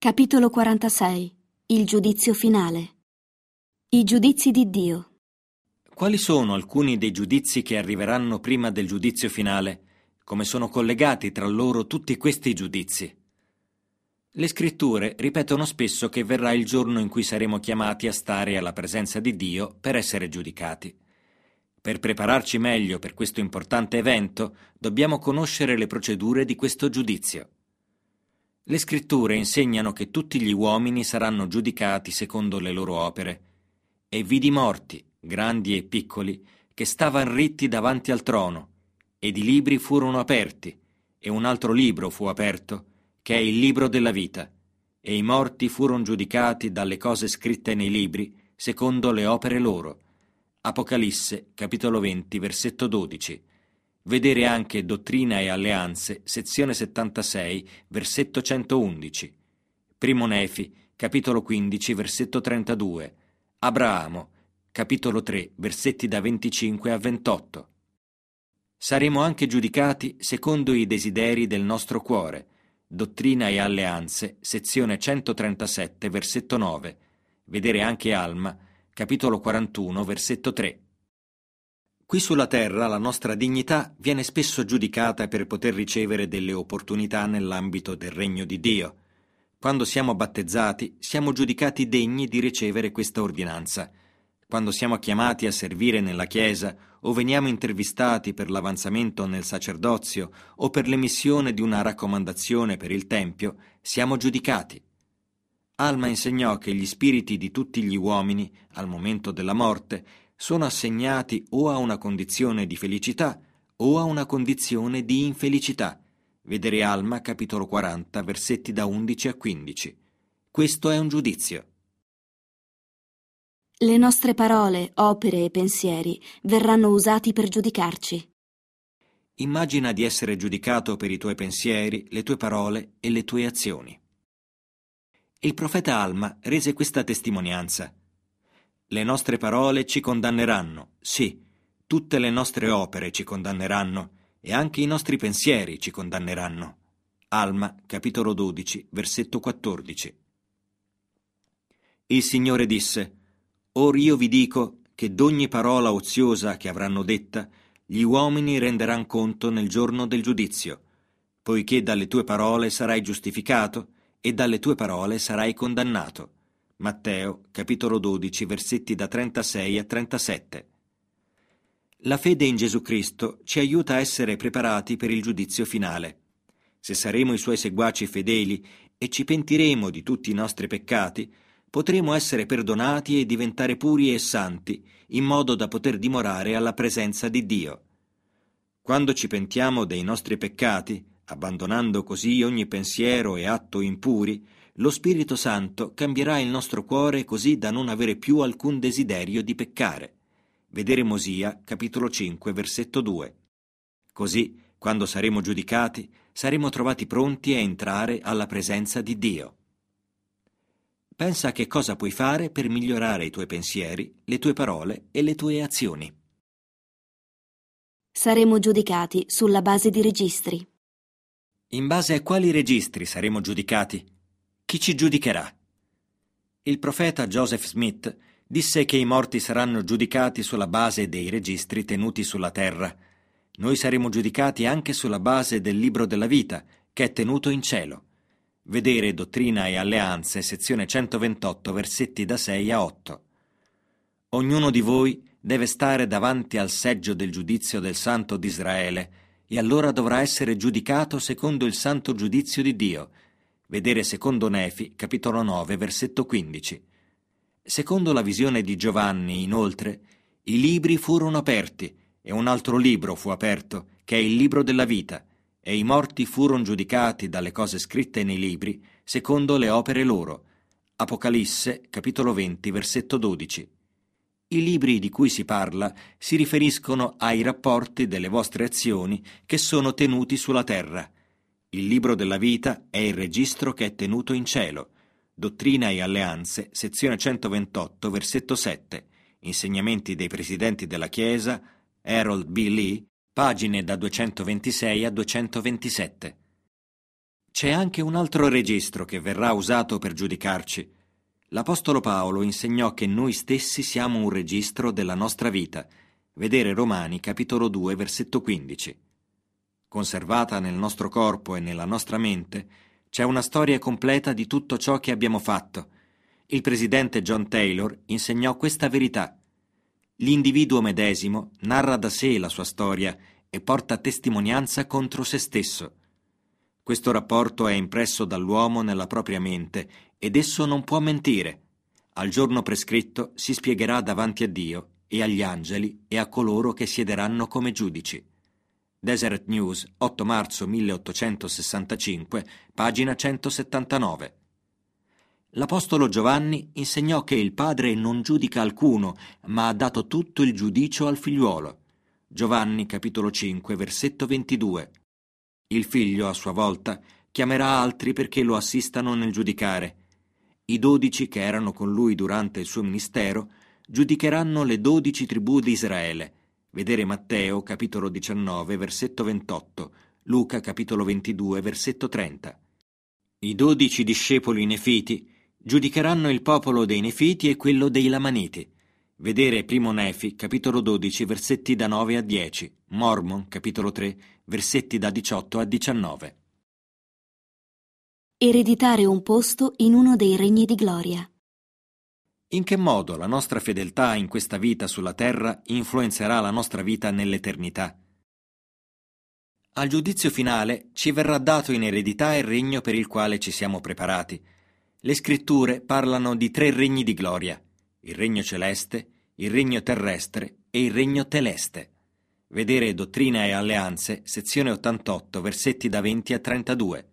Capitolo 46. Il giudizio finale. I giudizi di Dio. Quali sono alcuni dei giudizi che arriveranno prima del giudizio finale? Come sono collegati tra loro tutti questi giudizi? Le scritture ripetono spesso che verrà il giorno in cui saremo chiamati a stare alla presenza di Dio per essere giudicati. Per prepararci meglio per questo importante evento, dobbiamo conoscere le procedure di questo giudizio. Le scritture insegnano che tutti gli uomini saranno giudicati secondo le loro opere, e vidi morti, grandi e piccoli, che stavano ritti davanti al trono, ed i libri furono aperti, e un altro libro fu aperto, che è il libro della vita, e i morti furono giudicati dalle cose scritte nei libri, secondo le opere loro. Apocalisse, capitolo 20, versetto 12. Vedere anche Dottrina e Alleanze, sezione 76, versetto 111. Primo Nefi, capitolo 15, versetto 32. Abramo, capitolo 3, versetti da 25 a 28. Saremo anche giudicati secondo i desideri del nostro cuore. Dottrina e Alleanze, sezione 137, versetto 9. Vedere anche Alma, capitolo 41, versetto 3. Qui sulla terra la nostra dignità viene spesso giudicata per poter ricevere delle opportunità nell'ambito del regno di Dio. Quando siamo battezzati, siamo giudicati degni di ricevere questa ordinanza. Quando siamo chiamati a servire nella Chiesa o veniamo intervistati per l'avanzamento nel sacerdozio o per l'emissione di una raccomandazione per il Tempio, siamo giudicati. Alma insegnò che gli spiriti di tutti gli uomini, al momento della morte, sono assegnati o a una condizione di felicità o a una condizione di infelicità. Vedere Alma, capitolo 40, versetti da 11 a 15. Questo è un giudizio. Le nostre parole, opere e pensieri verranno usati per giudicarci. Immagina di essere giudicato per i tuoi pensieri, le tue parole e le tue azioni. Il profeta Alma rese questa testimonianza. Le nostre parole ci condanneranno, sì, tutte le nostre opere ci condanneranno e anche i nostri pensieri ci condanneranno. Alma, capitolo 12, versetto 14. Il Signore disse: Or io vi dico che d'ogni parola oziosa che avranno detta, gli uomini renderanno conto nel giorno del giudizio, poiché dalle tue parole sarai giustificato e dalle tue parole sarai condannato. Matteo, capitolo 12, versetti da 36 a 37. La fede in Gesù Cristo ci aiuta a essere preparati per il giudizio finale. Se saremo i Suoi seguaci fedeli e ci pentiremo di tutti i nostri peccati, potremo essere perdonati e diventare puri e santi, in modo da poter dimorare alla presenza di Dio. Quando ci pentiamo dei nostri peccati, abbandonando così ogni pensiero e atto impuri, lo Spirito Santo cambierà il nostro cuore così da non avere più alcun desiderio di peccare. Vedere Mosia, capitolo 5, versetto 2. Così, quando saremo giudicati, saremo trovati pronti a entrare alla presenza di Dio. Pensa a che cosa puoi fare per migliorare i tuoi pensieri, le tue parole e le tue azioni. Saremo giudicati sulla base di registri. In base a quali registri saremo giudicati? Chi ci giudicherà? Il profeta Joseph Smith disse che i morti saranno giudicati sulla base dei registri tenuti sulla terra. Noi saremo giudicati anche sulla base del libro della vita, che è tenuto in cielo. Vedere Dottrina e Alleanze, sezione 128, versetti da 6 a 8. Ognuno di voi deve stare davanti al seggio del giudizio del Santo d'Israele, e allora dovrà essere giudicato secondo il santo giudizio di Dio. Vedere secondo Nefi, capitolo 9, versetto 15. Secondo la visione di Giovanni, inoltre, i libri furono aperti e un altro libro fu aperto, che è il libro della vita, e i morti furono giudicati dalle cose scritte nei libri, secondo le opere loro. Apocalisse, capitolo 20, versetto 12. I libri di cui si parla si riferiscono ai rapporti delle vostre azioni che sono tenuti sulla terra. Il libro della vita è il registro che è tenuto in cielo. Dottrina e Alleanze, sezione 128, versetto 7. Insegnamenti dei presidenti della Chiesa, Harold B. Lee, pagine da 226 a 227. C'è anche un altro registro che verrà usato per giudicarci. L'Apostolo Paolo insegnò che noi stessi siamo un registro della nostra vita. Vedere Romani, capitolo 2, versetto 15. Conservata nel nostro corpo e nella nostra mente, c'è una storia completa di tutto ciò che abbiamo fatto. Il presidente John Taylor insegnò questa verità. L'individuo medesimo narra da sé la sua storia e porta testimonianza contro se stesso. Questo rapporto è impresso dall'uomo nella propria mente ed esso non può mentire. Al giorno prescritto si spiegherà davanti a Dio e agli angeli e a coloro che siederanno come giudici. Deseret News, 8 marzo 1865, pagina 179. L'Apostolo Giovanni insegnò che il Padre non giudica alcuno, ma ha dato tutto il giudicio al figliuolo. Giovanni, capitolo 5, versetto 22. Il Figlio, a sua volta, chiamerà altri perché lo assistano nel giudicare. I 12 che erano con lui durante il suo ministero giudicheranno le 12 tribù di Israele. Vedere Matteo, capitolo 19, versetto 28, Luca, capitolo 22, versetto 30. I 12 discepoli nefiti giudicheranno il popolo dei Nefiti e quello dei Lamaniti. Vedere Primo Nefi, capitolo 12, versetti da 9 a 10, Mormon, capitolo 3, versetti da 18 a 19. Ereditare un posto in uno dei regni di gloria. In che modo la nostra fedeltà in questa vita sulla terra influenzerà la nostra vita nell'eternità? Al giudizio finale ci verrà dato in eredità il regno per il quale ci siamo preparati. Le scritture parlano di 3 regni di gloria: il regno celeste, il regno terrestre e il regno teleste. Vedere Dottrina e Alleanze, sezione 88, versetti da 20 a 32.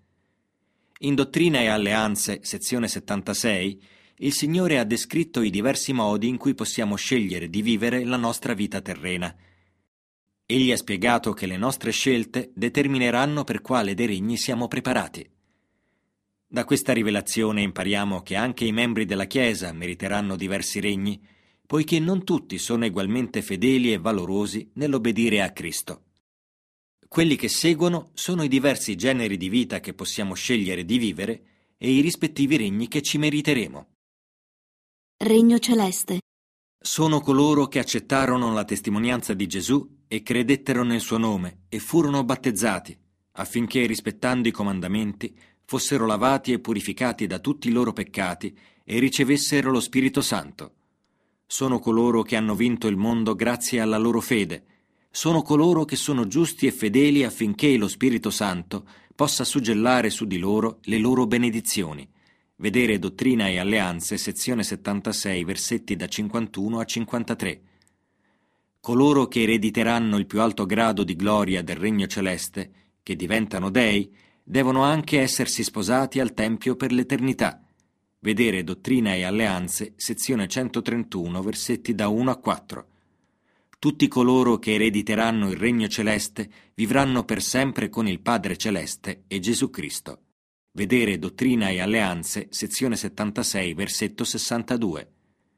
In Dottrina e Alleanze, sezione 76, il Signore ha descritto i diversi modi in cui possiamo scegliere di vivere la nostra vita terrena. Egli ha spiegato che le nostre scelte determineranno per quale dei regni siamo preparati. Da questa rivelazione impariamo che anche i membri della Chiesa meriteranno diversi regni, poiché non tutti sono egualmente fedeli e valorosi nell'obbedire a Cristo. Quelli che seguono sono i diversi generi di vita che possiamo scegliere di vivere e i rispettivi regni che ci meriteremo. Regno celeste. Sono coloro che accettarono la testimonianza di Gesù e credettero nel suo nome e furono battezzati, affinché, rispettando i comandamenti, fossero lavati e purificati da tutti i loro peccati e ricevessero lo Spirito Santo. Sono coloro che hanno vinto il mondo grazie alla loro fede. Sono coloro che sono giusti e fedeli affinché lo Spirito Santo possa suggellare su di loro le loro benedizioni. Vedere Dottrina e Alleanze, sezione 76, versetti da 51 a 53. Coloro che erediteranno il più alto grado di gloria del regno celeste, che diventano dei, devono anche essersi sposati al Tempio per l'eternità. Vedere Dottrina e Alleanze, sezione 131, versetti da 1 a 4. Tutti coloro che erediteranno il regno celeste vivranno per sempre con il Padre Celeste e Gesù Cristo. Vedere Dottrina e Alleanze, sezione 76, versetto 62.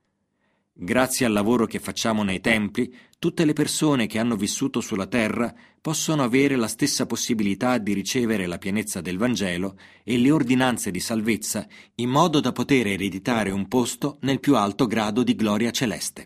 Grazie al lavoro che facciamo nei templi, tutte le persone che hanno vissuto sulla terra possono avere la stessa possibilità di ricevere la pienezza del Vangelo e le ordinanze di salvezza in modo da poter ereditare un posto nel più alto grado di gloria celeste.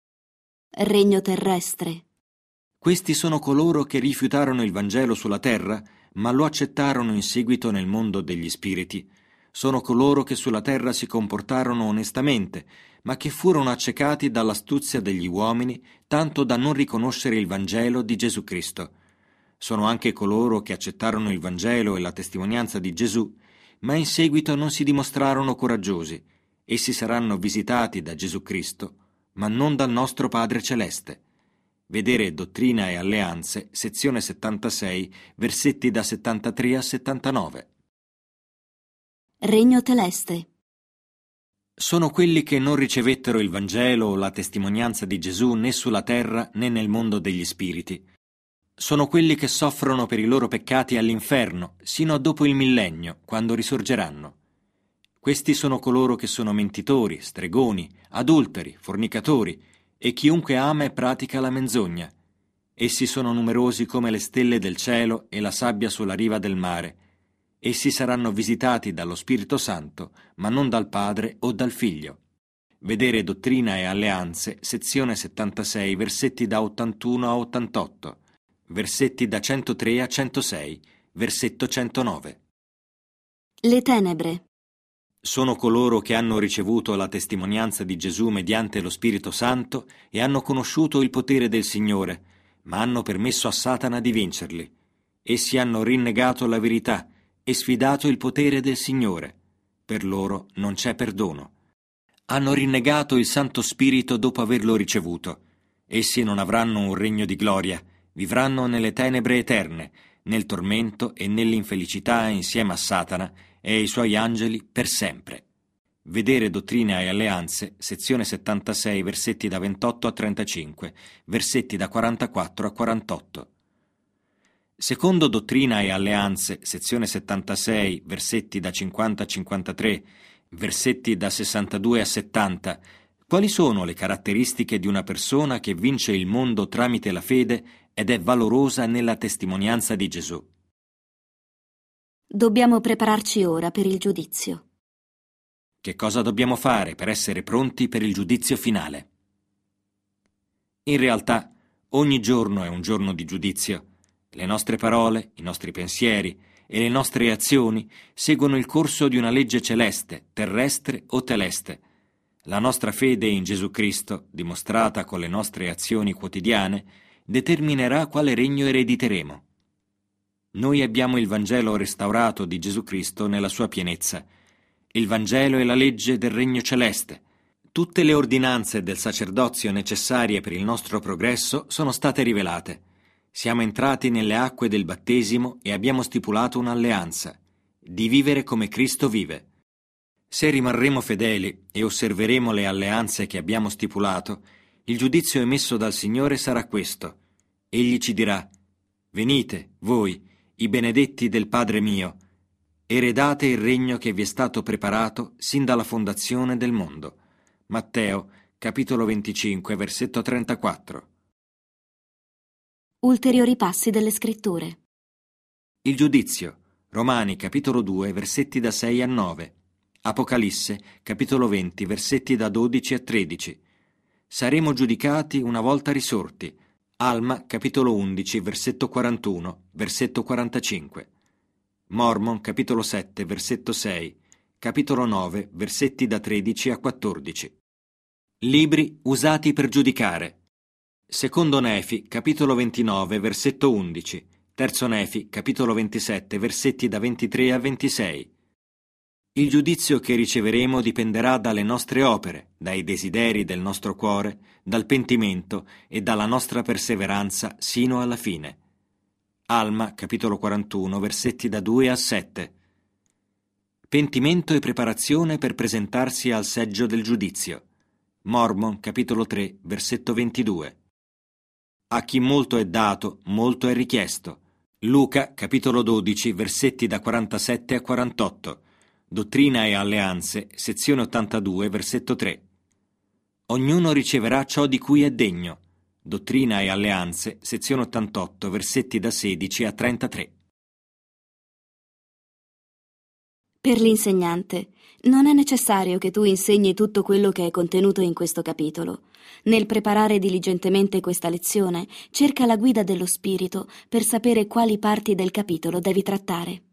Regno terrestre. Questi sono coloro che rifiutarono il Vangelo sulla terra, ma lo accettarono in seguito nel mondo degli spiriti. Sono coloro che sulla terra si comportarono onestamente, ma che furono accecati dall'astuzia degli uomini, tanto da non riconoscere il Vangelo di Gesù Cristo. Sono anche coloro che accettarono il Vangelo e la testimonianza di Gesù, ma in seguito non si dimostrarono coraggiosi. Essi saranno visitati da Gesù Cristo, ma non dal nostro Padre Celeste. Vedere Dottrina e Alleanze, sezione 76, versetti da 73 a 79. Regno teleste. Sono quelli che non ricevettero il Vangelo o la testimonianza di Gesù né sulla terra né nel mondo degli spiriti. Sono quelli che soffrono per i loro peccati all'inferno, sino a dopo il millennio, quando risorgeranno. Questi sono coloro che sono mentitori, stregoni, adulteri, fornicatori, e chiunque ama e pratica la menzogna. Essi sono numerosi come le stelle del cielo e la sabbia sulla riva del mare. Essi saranno visitati dallo Spirito Santo, ma non dal Padre o dal Figlio. Vedere Dottrina e Alleanze, sezione 76, versetti da 81 a 88, versetti da 103 a 106, versetto 109. Le tenebre. Sono coloro che hanno ricevuto la testimonianza di Gesù mediante lo Spirito Santo e hanno conosciuto il potere del Signore, ma hanno permesso a Satana di vincerli. Essi hanno rinnegato la verità e sfidato il potere del Signore. Per loro non c'è perdono. Hanno rinnegato il Santo Spirito dopo averlo ricevuto. Essi non avranno un regno di gloria, vivranno nelle tenebre eterne, nel tormento e nell'infelicità insieme a Satana e ai suoi angeli per sempre. Vedere Dottrina e Alleanze, sezione 76, versetti da 28 a 35, versetti da 44 a 48. Secondo Dottrina e Alleanze, sezione 76, versetti da 50 a 53, versetti da 62 a 70, quali sono le caratteristiche di una persona che vince il mondo tramite la fede ed è valorosa nella testimonianza di Gesù? Dobbiamo prepararci ora per il giudizio. Che cosa dobbiamo fare per essere pronti per il giudizio finale? In realtà, ogni giorno è un giorno di giudizio. Le nostre parole, i nostri pensieri e le nostre azioni seguono il corso di una legge celeste, terrestre o teleste. La nostra fede in Gesù Cristo, dimostrata con le nostre azioni quotidiane, determinerà quale regno erediteremo. Noi abbiamo il Vangelo restaurato di Gesù Cristo nella sua pienezza. Il Vangelo è la legge del regno celeste. Tutte le ordinanze del sacerdozio necessarie per il nostro progresso sono state rivelate. Siamo entrati nelle acque del battesimo e abbiamo stipulato un'alleanza, di vivere come Cristo vive. Se rimarremo fedeli e osserveremo le alleanze che abbiamo stipulato, il giudizio emesso dal Signore sarà questo. Egli ci dirà: venite, voi, i benedetti del Padre mio, eredate il regno che vi è stato preparato sin dalla fondazione del mondo. Matteo, capitolo 25, versetto 34. Ulteriori passi delle Scritture. Il giudizio, Romani, capitolo 2, versetti da 6 a 9. Apocalisse, capitolo 20, versetti da 12 a 13. Saremo giudicati una volta risorti. Alma, capitolo 11, versetto 41, versetto 45. Mormon, capitolo 7, versetto 6. Capitolo 9, versetti da 13 a 14. Libri usati per giudicare. Secondo Nefi, capitolo 29, versetto 11. Terzo Nefi, capitolo 27, versetti da 23 a 26. Il giudizio che riceveremo dipenderà dalle nostre opere, dai desideri del nostro cuore, dal pentimento e dalla nostra perseveranza sino alla fine. Alma, capitolo 41, versetti da 2 a 7. Pentimento e preparazione per presentarsi al seggio del giudizio. Mormon, capitolo 3, versetto 22. A chi molto è dato, molto è richiesto. Luca, capitolo 12, versetti da 47 a 48. Dottrina e Alleanze, sezione 82, versetto 3. Ognuno riceverà ciò di cui è degno. Dottrina e Alleanze, sezione 88, versetti da 16 a 33. Per l'insegnante, non è necessario che tu insegni tutto quello che è contenuto in questo capitolo. Nel preparare diligentemente questa lezione, cerca la guida dello Spirito per sapere quali parti del capitolo devi trattare.